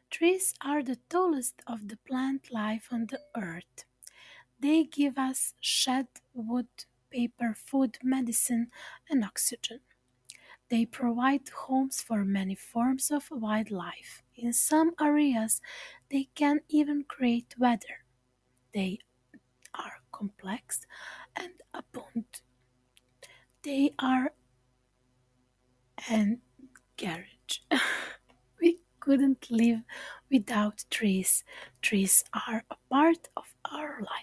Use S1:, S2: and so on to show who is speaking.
S1: Trees are the tallest of the plant life on the earth. They give us shade, wood, paper, food, medicine, and oxygen. They provide homes for many forms of wildlife. In some areas, they can even create weather. They are complex and abundant. They are an garage. We couldn't live without trees. Trees are a part of our life.